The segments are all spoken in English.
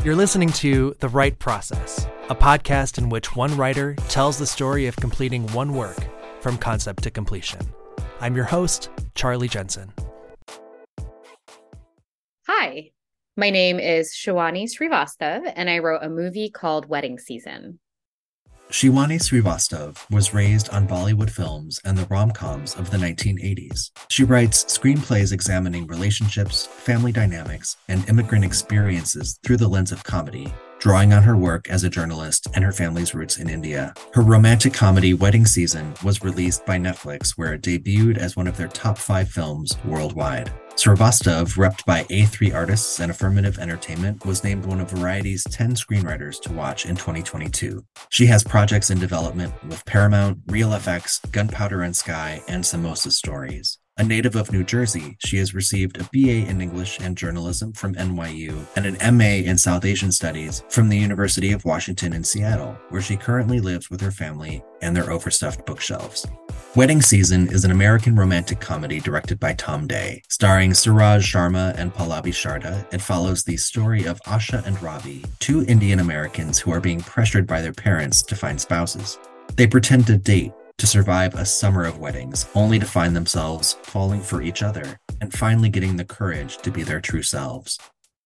You're listening to The Right Process, a podcast in which one writer tells the story of completing one work from concept to completion. I'm your host, Charlie Jensen. Hi, my name is Shivani Srivastav, and I wrote a movie called Wedding Season. Shivani Srivastav was raised on Bollywood films and the rom-coms of the 1980s. She writes screenplays examining relationships, family dynamics, and immigrant experiences through the lens of comedy, drawing on her work as a journalist and her family's roots in India. Her romantic comedy Wedding Season was released by Netflix, where it debuted as one of their top 5 films worldwide. Srivastav, repped by A3 Artists and Affirmative Entertainment, was named one of Variety's 10 screenwriters to watch in 2022. She has projects in development with Paramount, Real FX, Gunpowder and Sky, and Samosa Stories. A native of New Jersey, she has received a BA in English and Journalism from NYU and an MA in South Asian Studies from the University of Washington in Seattle, where she currently lives with her family and their overstuffed bookshelves. Wedding Season is an American romantic comedy directed by Tom Day. Starring Suraj Sharma and Pallavi Sharda, it follows the story of Asha and Ravi, 2 Indian Americans who are being pressured by their parents to find spouses. They pretend to date to survive a summer of weddings, only to find themselves falling for each other and finally getting the courage to be their true selves.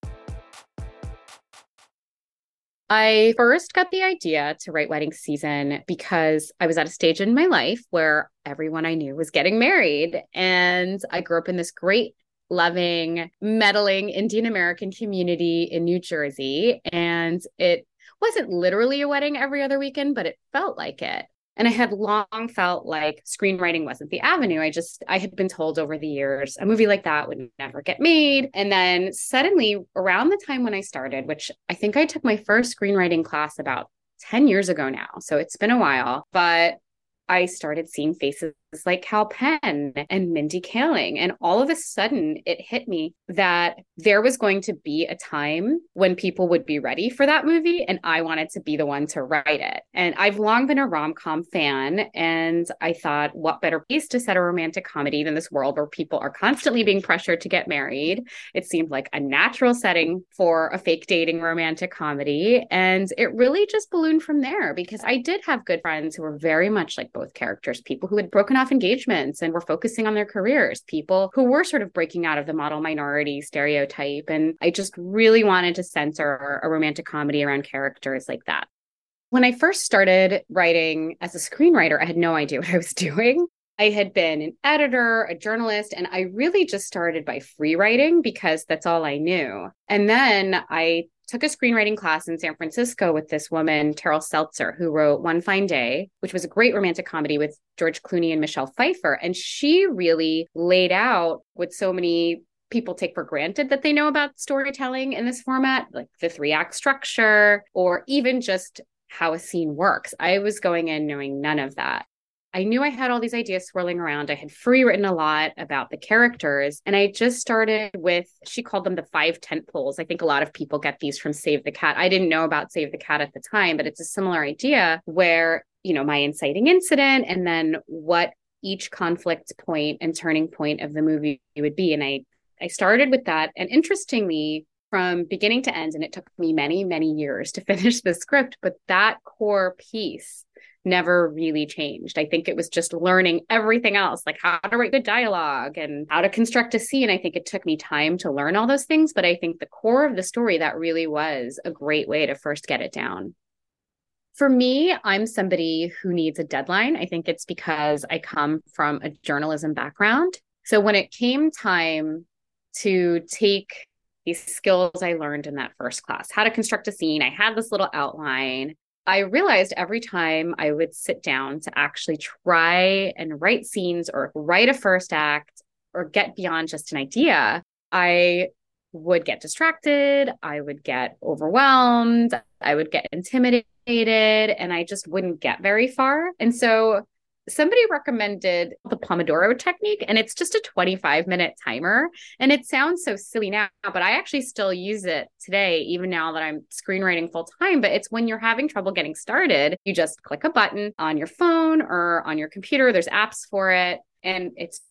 I first got the idea to write Wedding Season because I was at a stage in my life where everyone I knew was getting married. And I grew up in this great, loving, meddling Indian American community in New Jersey. And it wasn't literally a wedding every other weekend, but it felt like it. And I had long felt like screenwriting wasn't the avenue. I had been told over the years a movie like that would never get made. And then suddenly around the time when I started, which I think I took my first screenwriting class about 10 years ago now. So it's been a while, but I started seeing faces like Kal Penn and Mindy Kaling. And all of a sudden it hit me that there was going to be a time when people would be ready for that movie. And I wanted to be the one to write it. And I've long been a rom-com fan. And I thought, what better place to set a romantic comedy than this world where people are constantly being pressured to get married? It seemed like a natural setting for a fake dating romantic comedy. And it really just ballooned from there because I did have good friends who were very much like both characters, people who had broken off engagements and were focusing on their careers, people who were sort of breaking out of the model minority stereotype. And I just really wanted to center a romantic comedy around characters like that. When I first started writing as a screenwriter, I had no idea what I was doing. I had been an editor, a journalist, and I really just started by free writing because that's all I knew. And then I took a screenwriting class in San Francisco with this woman, Terrell Seltzer, who wrote One Fine Day, which was a great romantic comedy with George Clooney and Michelle Pfeiffer. And she really laid out what so many people take for granted that they know about storytelling in this format, like the 3-act structure, or even just how a scene works. I was going in knowing none of that. I knew I had all these ideas swirling around. I had free written a lot about the characters. And I just started with, she called them the 5 tent poles. I think a lot of people get these from Save the Cat. I didn't know about Save the Cat at the time, but it's a similar idea where, my inciting incident and then what each conflict point and turning point of the movie would be. And I started with that. And interestingly, from beginning to end, and it took me many, many years to finish the script, but that core piece never really changed. I think it was just learning everything else, like how to write good dialogue and how to construct a scene. I think it took me time to learn all those things, but I think the core of the story, that really was a great way to first get it down. For me, I'm somebody who needs a deadline. I think it's because I come from a journalism background. So when it came time to take these skills I learned in that first class, how to construct a scene, I had this little outline. I realized every time I would sit down to actually try and write scenes or write a first act or get beyond just an idea, I would get distracted, I would get overwhelmed, I would get intimidated, and I just wouldn't get very far. And so somebody recommended the Pomodoro technique, and it's just a 25-minute timer. And it sounds so silly now, but I actually still use it today, even now that I'm screenwriting full time. But it's when you're having trouble getting started, you just click a button on your phone or on your computer. There's apps for it. And it's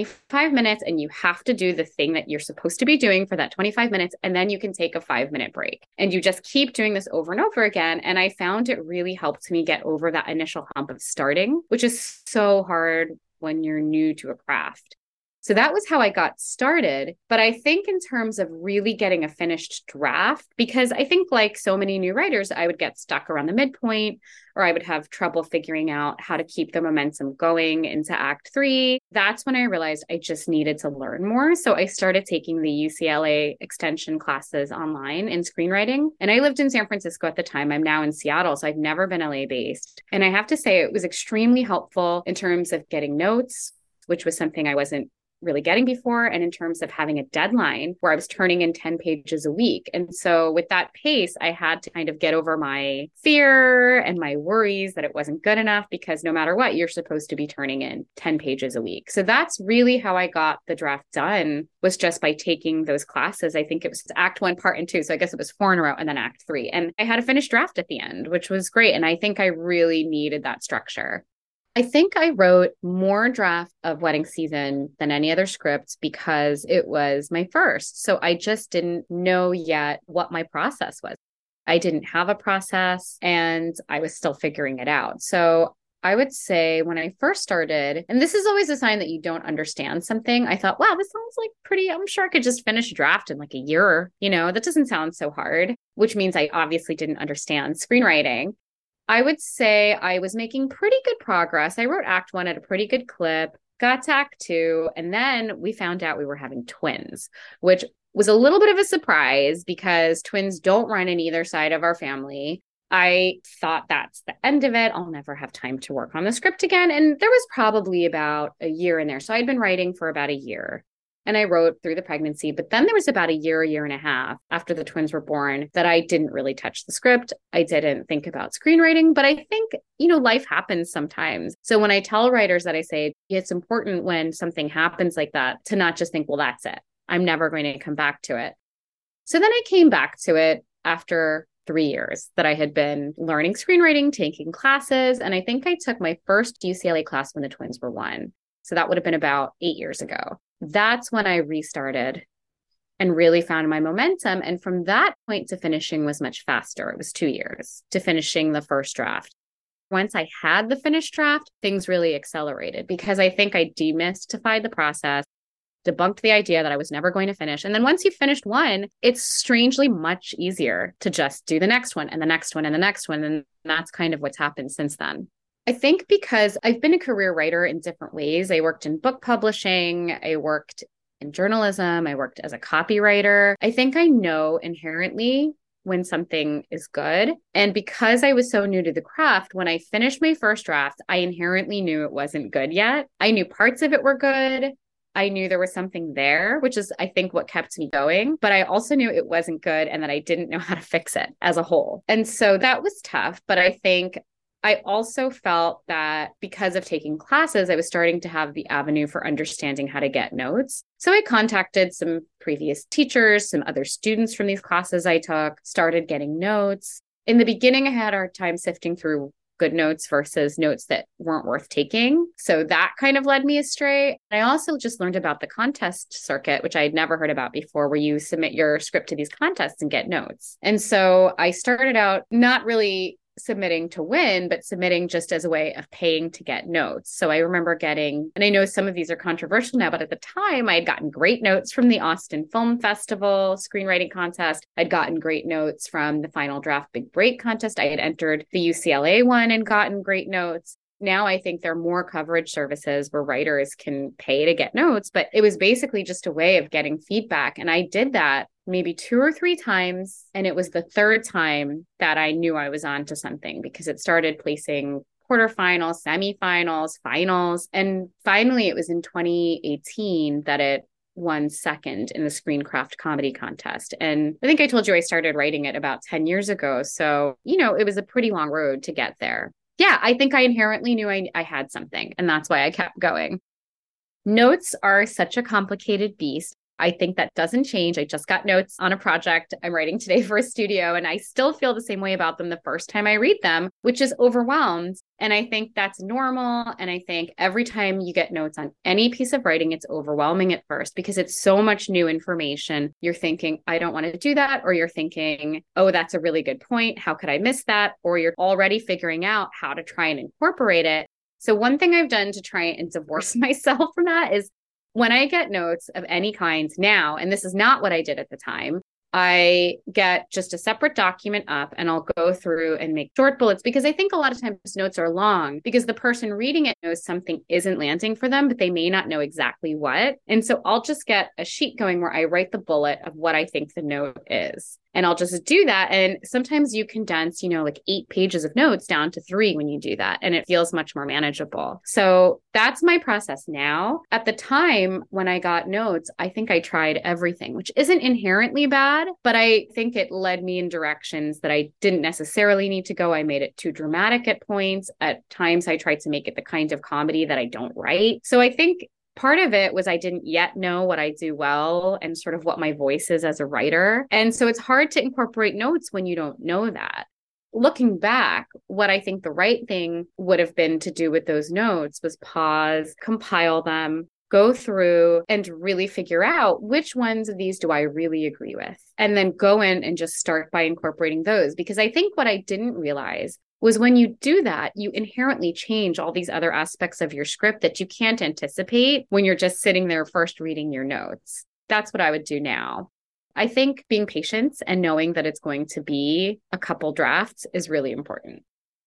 25 minutes and you have to do the thing that you're supposed to be doing for that 25 minutes. And then you can take a 5-minute break. And you just keep doing this over and over again. And I found it really helped me get over that initial hump of starting, which is so hard when you're new to a craft. So that was how I got started. But I think in terms of really getting a finished draft, because I think like so many new writers, I would get stuck around the midpoint, or I would have trouble figuring out how to keep the momentum going into Act 3. That's when I realized I just needed to learn more. So I started taking the UCLA extension classes online in screenwriting. And I lived in San Francisco at the time. I'm now in Seattle, so I've never been LA based. And I have to say it was extremely helpful in terms of getting notes, which was something I wasn't really getting before, and in terms of having a deadline where I was turning in 10 pages a week. And so with that pace, I had to kind of get over my fear and my worries that it wasn't good enough, because no matter what, you're supposed to be turning in 10 pages a week. So that's really how I got the draft done, was just by taking those classes. I think it was Act 1, Part and 2. So I guess it was 4 in a row, and then Act 3. And I had a finished draft at the end, which was great. And I think I really needed that structure. I think I wrote more draft of Wedding Season than any other script because it was my first. So I just didn't know yet what my process was. I didn't have a process and I was still figuring it out. So I would say when I first started, and this is always a sign that you don't understand something, I thought, wow, this sounds like I'm sure I could just finish a draft in like a year. That doesn't sound so hard, which means I obviously didn't understand screenwriting. I would say I was making pretty good progress. I wrote Act 1 at a pretty good clip, got to Act 2, and then we found out we were having twins, which was a little bit of a surprise because twins don't run in either side of our family. I thought that's the end of it. I'll never have time to work on the script again. And there was probably about a year in there. So I'd been writing for about a year. And I wrote through the pregnancy, but then there was about a year and a half after the twins were born that I didn't really touch the script. I didn't think about screenwriting, but I think, life happens sometimes. So when I tell writers that, I say it's important when something happens like that to not just think, well, that's it. I'm never going to come back to it. So then I came back to it after 3 years that I had been learning screenwriting, taking classes. And I think I took my first UCLA class when the twins were 1. So that would have been about 8 years ago. That's when I restarted and really found my momentum. And from that point to finishing was much faster. It was 2 years to finishing the first draft. Once I had the finished draft, things really accelerated because I think I demystified the process, debunked the idea that I was never going to finish. And then once you've finished one, it's strangely much easier to just do the next one and the next one and the next one. And that's kind of what's happened since then. I think because I've been a career writer in different ways. I worked in book publishing. I worked in journalism. I worked as a copywriter. I think I know inherently when something is good. And because I was so new to the craft, when I finished my first draft, I inherently knew it wasn't good yet. I knew parts of it were good. I knew there was something there, which is, I think, what kept me going. But I also knew it wasn't good and that I didn't know how to fix it as a whole. And so that was tough. But I think I also felt that because of taking classes, I was starting to have the avenue for understanding how to get notes. So I contacted some previous teachers, some other students from these classes I took, started getting notes. In the beginning, I had a hard time sifting through good notes versus notes that weren't worth taking. So that kind of led me astray. I also just learned about the contest circuit, which I had never heard about before, where you submit your script to these contests and get notes. And so I started out not really submitting to win, but submitting just as a way of paying to get notes. So I remember getting, and I know some of these are controversial now, but at the time I had gotten great notes from the Austin Film Festival screenwriting contest. I'd gotten great notes from the Final Draft Big Break contest. I had entered the UCLA one and gotten great notes. Now I think there are more coverage services where writers can pay to get notes, but it was basically just a way of getting feedback. And I did that maybe 2 or 3 times. And it was the third time that I knew I was onto something because it started placing quarterfinals, semifinals, finals. And finally, it was in 2018 that it won second in the Screencraft Comedy Contest. And I think I told you I started writing it about 10 years ago. So, it was a pretty long road to get there. Yeah, I think I inherently knew I had something, and that's why I kept going. Notes are such a complicated beast. I think that doesn't change. I just got notes on a project I'm writing today for a studio, and I still feel the same way about them the first time I read them, which is overwhelmed. And I think that's normal. And I think every time you get notes on any piece of writing, it's overwhelming at first because it's so much new information. You're thinking, I don't want to do that. Or you're thinking, oh, that's a really good point. How could I miss that? Or you're already figuring out how to try and incorporate it. So one thing I've done to try and divorce myself from that is when I get notes of any kind now, and this is not what I did at the time, I get just a separate document up and I'll go through and make short bullets because I think a lot of times notes are long because the person reading it knows something isn't landing for them, but they may not know exactly what. And so I'll just get a sheet going where I write the bullet of what I think the note is. And I'll just do that. And sometimes you condense, like 8 pages of notes down to 3 when you do that. And it feels much more manageable. So that's my process now. At the time when I got notes, I think I tried everything, which isn't inherently bad, but I think it led me in directions that I didn't necessarily need to go. I made it too dramatic at points. At times, I tried to make it the kind of comedy that I don't write. So I think part of it was I didn't yet know what I do well and sort of what my voice is as a writer. And so it's hard to incorporate notes when you don't know that. Looking back, what I think the right thing would have been to do with those notes was pause, compile them, go through and really figure out which ones of these do I really agree with, and then go in and just start by incorporating those. Because I think what I didn't realize was when you do that, you inherently change all these other aspects of your script that you can't anticipate when you're just sitting there first reading your notes. That's what I would do now. I think being patient and knowing that it's going to be a couple drafts is really important.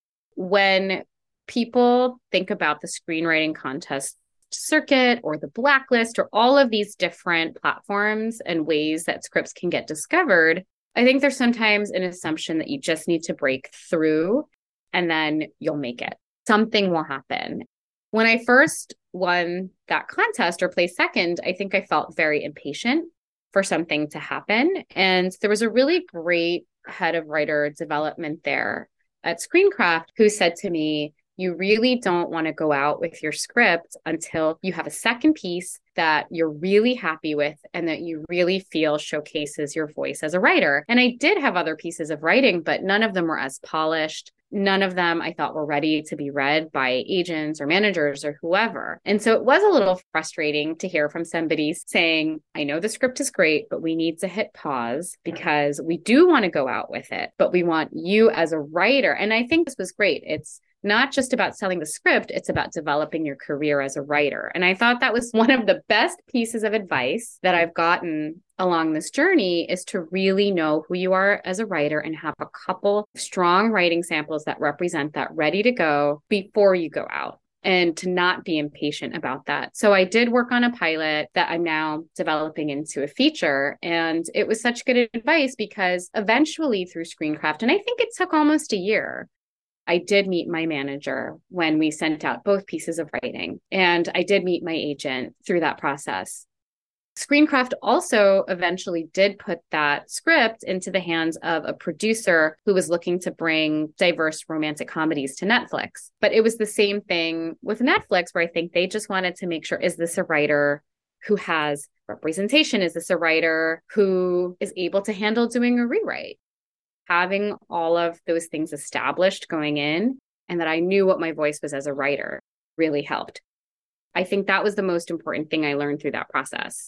When people think about the screenwriting contest circuit or the blacklist or all of these different platforms and ways that scripts can get discovered, I think there's sometimes an assumption that you just need to break through and then you'll make it. Something will happen. When I first won that contest or placed second, I think I felt very impatient for something to happen. And there was a really great head of writer development there at Screencraft who said to me, you really don't want to go out with your script until you have a second piece that you're really happy with and that you really feel showcases your voice as a writer. And I did have other pieces of writing, but none of them were as polished. None of them I thought were ready to be read by agents or managers or whoever. And so it was a little frustrating to hear from somebody saying, I know the script is great, but we need to hit pause because we do want to go out with it, but we want you as a writer. And I think this was great. It's not just about selling the script, it's about developing your career as a writer. And I thought that was one of the best pieces of advice that I've gotten along this journey is to really know who you are as a writer and have a couple strong writing samples that represent that ready to go before you go out, and to not be impatient about that. So I did work on a pilot that I'm now developing into a feature. And it was such good advice because eventually through Screencraft, and I think it took almost a year, I did meet my manager when we sent out both pieces of writing. And I did meet my agent through that process. Screencraft also eventually did put that script into the hands of a producer who was looking to bring diverse romantic comedies to Netflix. But it was the same thing with Netflix, where I think they just wanted to make sure, is this a writer who has representation? Is this a writer who is able to handle doing a rewrite? Having all of those things established going in, and that I knew what my voice was as a writer, really helped. I think that was the most important thing I learned through that process.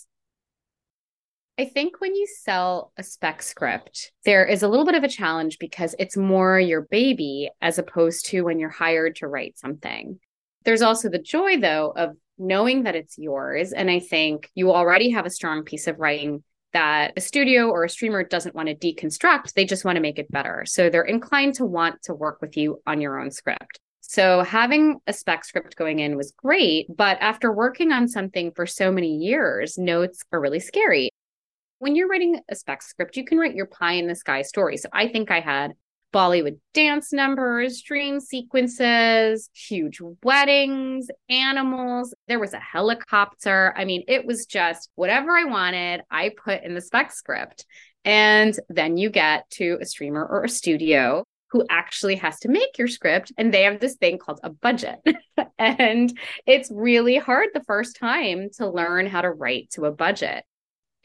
I think when you sell a spec script, there is a little bit of a challenge because it's more your baby as opposed to when you're hired to write something. There's also the joy, though, of knowing that it's yours. And I think you already have a strong piece of writing that a studio or a streamer doesn't want to deconstruct. They just want to make it better. So they're inclined to want to work with you on your own script. So having a spec script going in was great. But after working on something for so many years, notes are really scary. When you're writing a spec script, you can write your pie in the sky story. So I think I had Bollywood dance numbers, dream sequences, huge weddings, animals. There was a helicopter. I mean, it was just whatever I wanted, I put in the spec script. And then you get to a streamer or a studio who actually has to make your script. And they have this thing called a budget. And it's really hard the first time to learn how to write to a budget.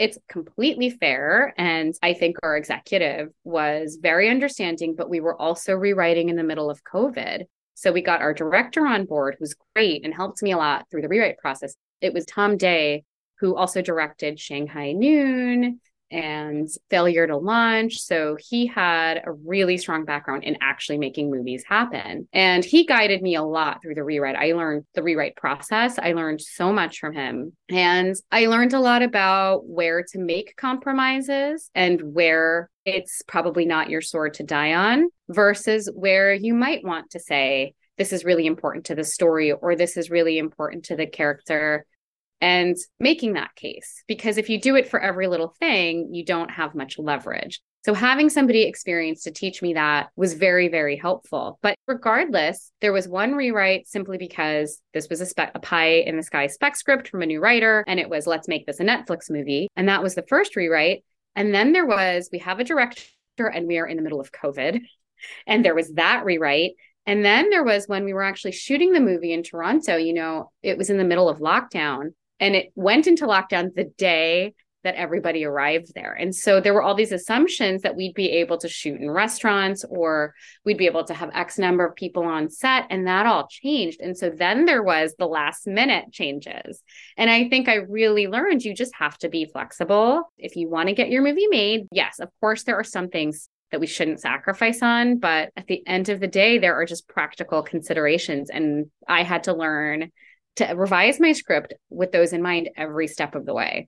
It's completely fair. And I think our executive was very understanding, but we were also rewriting in the middle of COVID. So we got our director on board, who's great and helped me a lot through the rewrite process. It was Tom Day, who also directed Shanghai Noon and Failure to Launch. So he had a really strong background in actually making movies happen. And he guided me a lot through the rewrite. I learned the rewrite process. I learned so much from him. And I learned a lot about where to make compromises and where it's probably not your sword to die on versus where you might want to say, this is really important to the story, or this is really important to the character, and making that case. Because if you do it for every little thing, you don't have much leverage. So having somebody experienced to teach me that was very, very helpful. But regardless, there was one rewrite simply because this was a pie in the sky spec script from a new writer. And it was, let's make this a Netflix movie. And that was the first rewrite. And then we have a director and we are in the middle of COVID. And there was that rewrite. And then there was when we were actually shooting the movie in Toronto, it was in the middle of lockdown. And it went into lockdown the day that everybody arrived there. And so there were all these assumptions that we'd be able to shoot in restaurants or we'd be able to have X number of people on set. And that all changed. And so then there was the last minute changes. And I think I really learned you just have to be flexible. If you want to get your movie made, yes, of course, there are some things that we shouldn't sacrifice on. But at the end of the day, there are just practical considerations. And I had to learn to revise my script with those in mind every step of the way.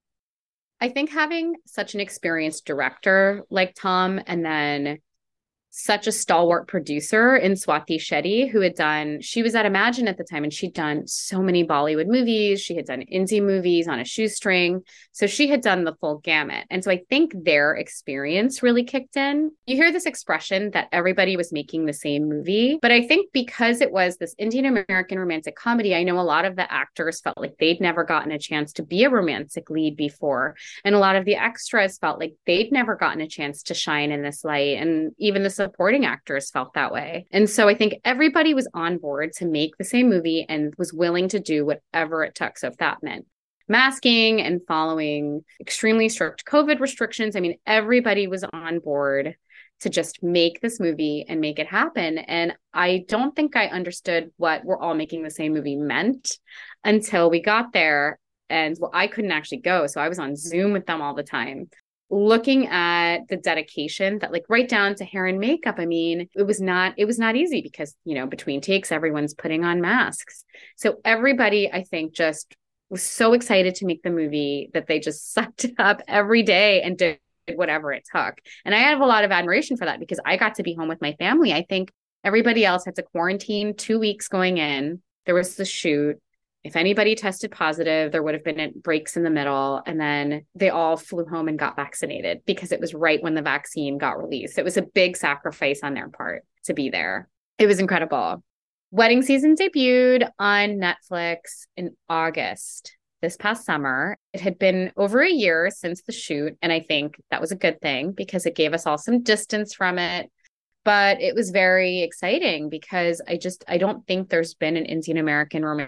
I think having such an experienced director like Tom, and then such a stalwart producer in Swati Shetty, she was at Imagine at the time, and she'd done so many Bollywood movies. She had done indie movies on a shoestring. So she had done the full gamut. And so I think their experience really kicked in. You hear this expression that everybody was making the same movie, but I think because it was this Indian American romantic comedy, I know a lot of the actors felt like they'd never gotten a chance to be a romantic lead before. And a lot of the extras felt like they'd never gotten a chance to shine in this light. And even the supporting actors felt that way. And so I think everybody was on board to make the same movie and was willing to do whatever it took. So if that meant masking and following extremely strict COVID restrictions, I mean, everybody was on board to just make this movie and make it happen. And I don't think I understood what we're all making the same movie meant until we got there. And I couldn't actually go. So I was on Zoom with them all the time, looking at the dedication that right down to hair and makeup. I mean, it was not easy because, between takes, everyone's putting on masks. So everybody, I think, just was so excited to make the movie that they just sucked it up every day and did whatever it took. And I have a lot of admiration for that because I got to be home with my family. I think everybody else had to quarantine 2 weeks going in. There was the shoot. If anybody tested positive, there would have been breaks in the middle. And then they all flew home and got vaccinated because it was right when the vaccine got released. It was a big sacrifice on their part to be there. It was incredible. Wedding Season debuted on Netflix in August this past summer. It had been over a year since the shoot. And I think that was a good thing because it gave us all some distance from it. But it was very exciting because I don't think there's been an Indian American romance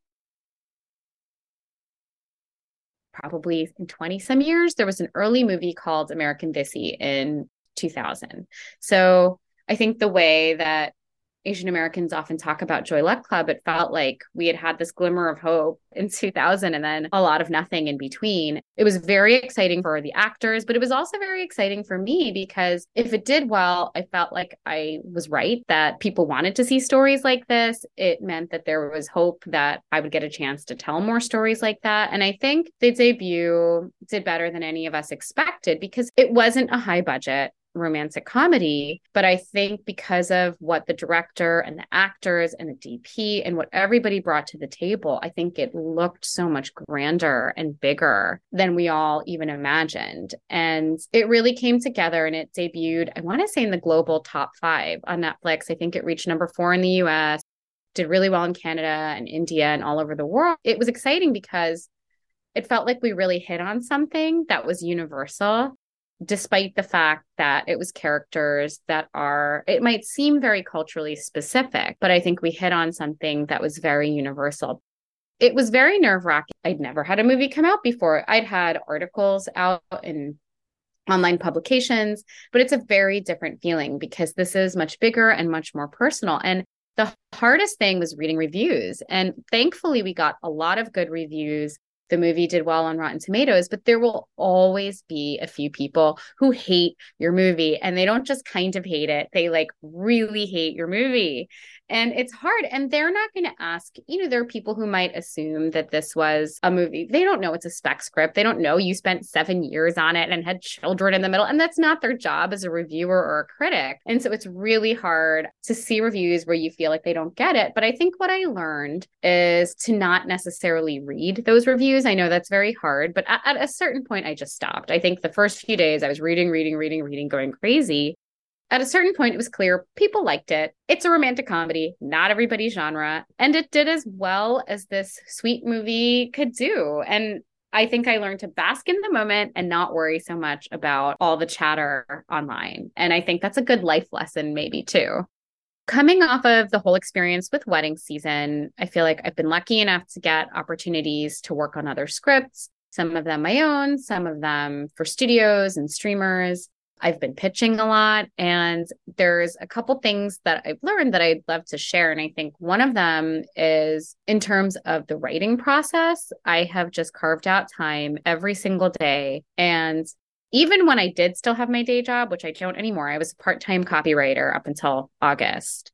probably in 20 some years. There was an early movie called American Desi in 2000. So I think the way that Asian Americans often talk about Joy Luck Club, it felt like we had this glimmer of hope in 2000 and then a lot of nothing in between. It was very exciting for the actors, but it was also very exciting for me because if it did well, I felt like I was right that people wanted to see stories like this. It meant that there was hope that I would get a chance to tell more stories like that. And I think the debut did better than any of us expected because it wasn't a high budget romantic comedy, but I think because of what the director and the actors and the DP and what everybody brought to the table, I think it looked so much grander and bigger than we all even imagined. And it really came together and it debuted, I want to say, in the global top 5 on Netflix. I think it reached number 4 in the US, did really well in Canada and India and all over the world. It was exciting because it felt like we really hit on something that was universal, despite the fact that it was characters that it might seem very culturally specific, but I think we hit on something that was very universal. it was very nerve-wracking. I'd never had a movie come out before. I'd had articles out in online publications, but it's a very different feeling because this is much bigger and much more personal. And the hardest thing was reading reviews. And thankfully, we got a lot of good reviews. The movie did well on Rotten Tomatoes, but there will always be a few people who hate your movie, and they don't just kind of hate it. They like really hate your movie. And it's hard. And they're not going to ask, there are people who might assume that this was a movie. They don't know it's a spec script. They don't know you spent 7 years on it and had children in the middle. And that's not their job as a reviewer or a critic. And so it's really hard to see reviews where you feel like they don't get it. But I think what I learned is to not necessarily read those reviews. I know that's very hard, but at a certain point, I just stopped. I think the first few days I was reading, going crazy. At a certain point, it was clear people liked it. It's a romantic comedy, not everybody's genre. And it did as well as this sweet movie could do. And I think I learned to bask in the moment and not worry so much about all the chatter online. And I think that's a good life lesson maybe too. Coming off of the whole experience with wedding season, I feel like I've been lucky enough to get opportunities to work on other scripts, some of them my own, some of them for studios and streamers. I've been pitching a lot, and there's a couple things that I've learned that I'd love to share. And I think one of them is in terms of the writing process. I have just carved out time every single day. And even when I did still have my day job, which I don't anymore, I was a part-time copywriter up until August.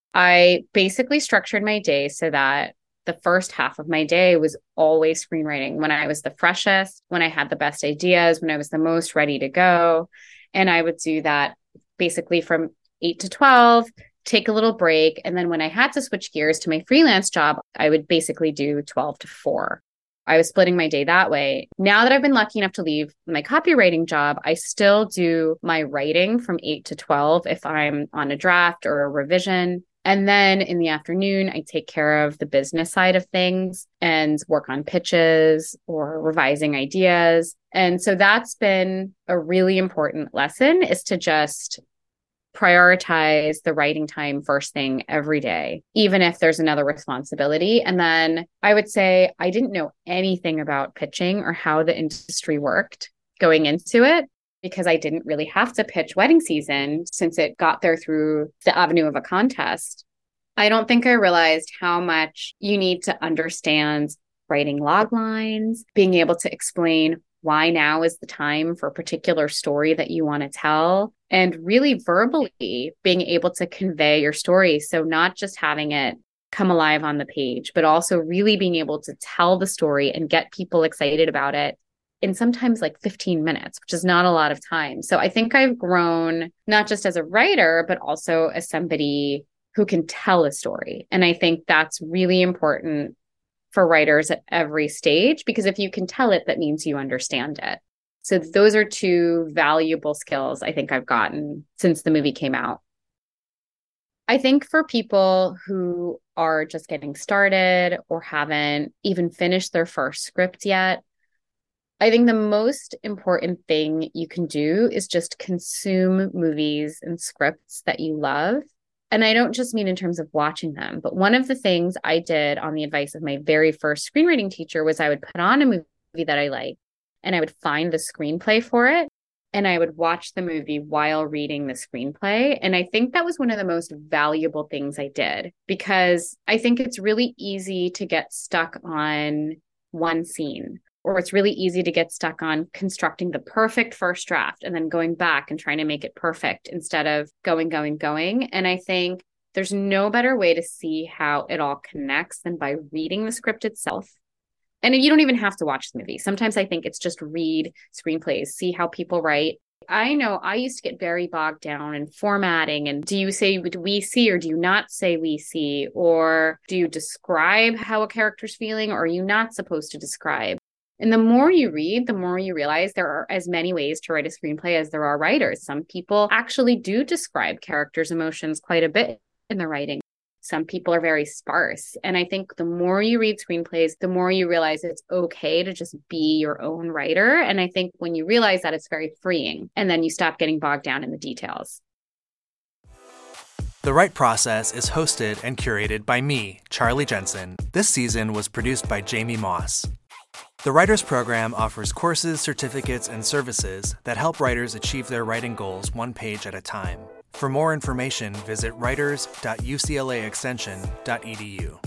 I basically structured my day so that the first half of my day was always screenwriting, when I was the freshest, when I had the best ideas, when I was the most ready to go. And I would do that basically from 8 to 12, take a little break. And then when I had to switch gears to my freelance job, I would basically do 12 to 4. I was splitting my day that way. Now that I've been lucky enough to leave my copywriting job, I still do my writing from 8 to 12 if I'm on a draft or a revision. And then in the afternoon, I take care of the business side of things and work on pitches or revising ideas. And so that's been a really important lesson, is to just prioritize the writing time first thing every day, even if there's another responsibility. And then I would say I didn't know anything about pitching or how the industry worked going into it, because I didn't really have to pitch wedding season since it got there through the avenue of a contest. I don't think I realized how much you need to understand writing log lines, being able to explain why now is the time for a particular story that you want to tell, and really verbally being able to convey your story. So not just having it come alive on the page, but also really being able to tell the story and get people excited about it in sometimes like 15 minutes, which is not a lot of time. So I think I've grown not just as a writer, but also as somebody who can tell a story. And I think that's really important for writers at every stage, because if you can tell it, that means you understand it. So those are two valuable skills I think I've gotten since the movie came out. I think for people who are just getting started or haven't even finished their first script yet, I think the most important thing you can do is just consume movies and scripts that you love. And I don't just mean in terms of watching them, but one of the things I did on the advice of my very first screenwriting teacher was I would put on a movie that I liked, and I would find the screenplay for it, and I would watch the movie while reading the screenplay. And I think that was one of the most valuable things I did, because I think it's really easy to get stuck on one scene, or it's really easy to get stuck on constructing the perfect first draft and then going back and trying to make it perfect instead of going. And I think there's no better way to see how it all connects than by reading the script itself. And you don't even have to watch the movie. Sometimes I think it's just read screenplays, see how people write. I know I used to get very bogged down in formatting, and do you say we see or do you not say we see? Or do you describe how a character's feeling, or are you not supposed to describe? And the more you read, the more you realize there are as many ways to write a screenplay as there are writers. Some people actually do describe characters' emotions quite a bit in the writing. Some people are very sparse. And I think the more you read screenplays, the more you realize it's okay to just be your own writer. And I think when you realize that, it's very freeing. And then you stop getting bogged down in the details. The Right Process is hosted and curated by me, Charlie Jensen. This season was produced by Jamie Moss. The Writers Program offers courses, certificates, and services that help writers achieve their writing goals one page at a time. For more information, visit writers.uclaextension.edu.